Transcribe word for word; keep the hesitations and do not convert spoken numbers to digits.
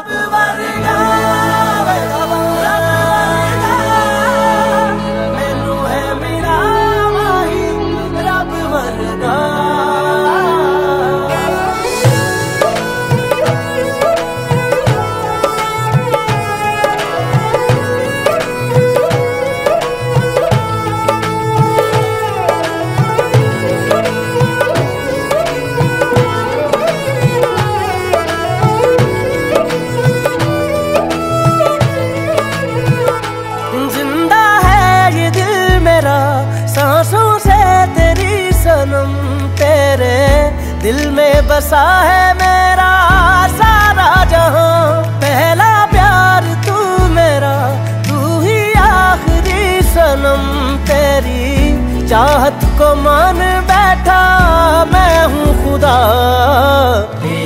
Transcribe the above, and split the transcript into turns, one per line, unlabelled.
रब वर्गा रब वर्गा मैनू है मेरा माही रब वर्गा। सांसों से तेरी सनम तेरे दिल में बसा है मेरा सारा जहां। पहला प्यार तू मेरा तू ही आखिरी सनम। तेरी चाहत को मान बैठा मैं हूँ खुदा।